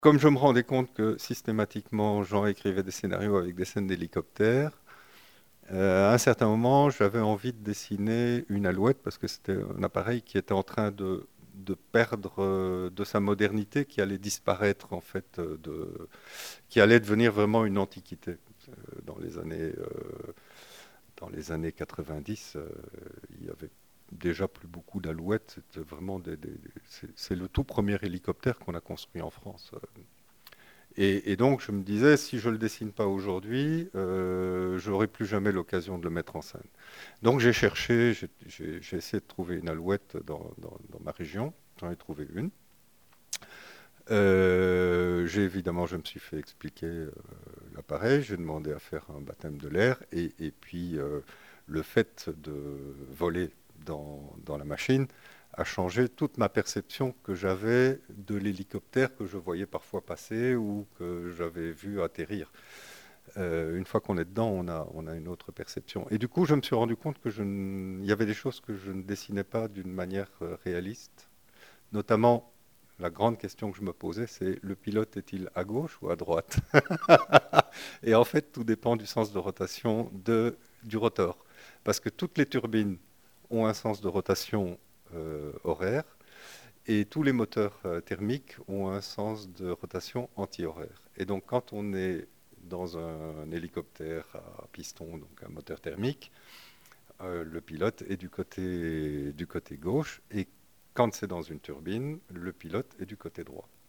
comme je me rendais compte que systématiquement, Jean écrivait des scénarios avec des scènes d'hélicoptères, à un certain moment, j'avais envie de dessiner une alouette parce que c'était un appareil qui était en train de perdre de sa modernité, qui allait disparaître en fait, qui allait devenir vraiment une antiquité. Dans dans les années 90, il y avait déjà plus beaucoup d'alouettes. C'était vraiment c'est le tout premier hélicoptère qu'on a construit en France. Et donc, je me disais, si je ne le dessine pas aujourd'hui, j'aurai plus jamais l'occasion de le mettre en scène. Donc, j'ai cherché, j'ai essayé de trouver une alouette dans ma région. J'en ai trouvé une. Évidemment, je me suis fait expliquer l'appareil. J'ai demandé à faire un baptême de l'air. Et puis, le fait de voler dans la machine a changé toute ma perception que j'avais de l'hélicoptère que je voyais parfois passer ou que j'avais vu atterrir. Une fois qu'on est dedans, on a une autre perception. Et du coup, je me suis rendu compte que il y avait des choses que je ne dessinais pas d'une manière réaliste. Notamment, la grande question que je me posais, c'est le pilote est-il à gauche ou à droite? Et en fait, tout dépend du sens de rotation du rotor. Parce que toutes les turbines ont un sens de rotation horaire et tous les moteurs thermiques ont un sens de rotation anti-horaire. Et donc, quand on est dans un hélicoptère à piston, donc un moteur thermique, le pilote est du côté gauche et quand c'est dans une turbine, le pilote est du côté droit.